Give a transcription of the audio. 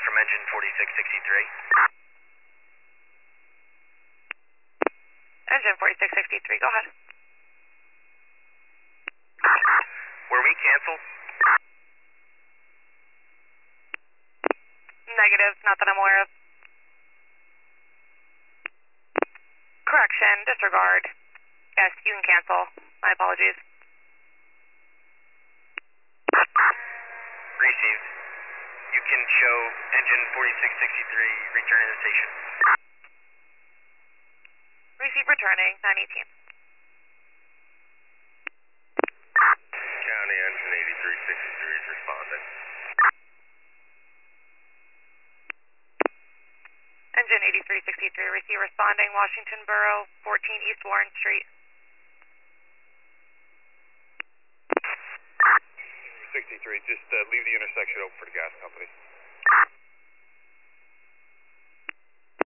from engine 4663. Engine 4663, go ahead. Were we canceled? Negative, not that I'm aware of. Correction, disregard. Yes, you can cancel. My apologies. Received. You can show engine 4663 returning to the station. Receive returning, 918. County engine 8363 is responding. Engine 8363, receive responding, Washington Borough, 14 East Warren Street. 63, just leave the intersection open for the gas company.